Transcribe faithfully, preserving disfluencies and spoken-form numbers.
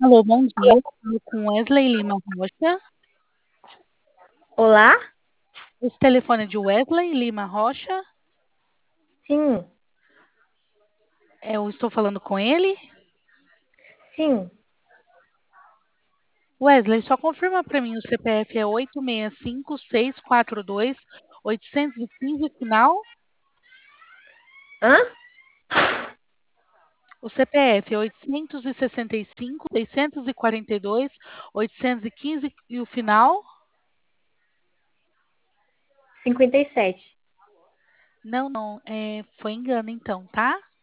Alô, bom dia. Falo com Wesley Lima Rocha. Olá? Esse telefone é de Wesley Lima Rocha. Sim, Eu estou falando com ele. sim, Wesley, só confirma para mim, o C P F é oito seis cinco seis quatro dois oito um cinco final. hã? O C P F é oito seis cinco seis quatro dois oito um cinco e o final? Cinquenta e sete. Não, não, é, foi engano então, tá?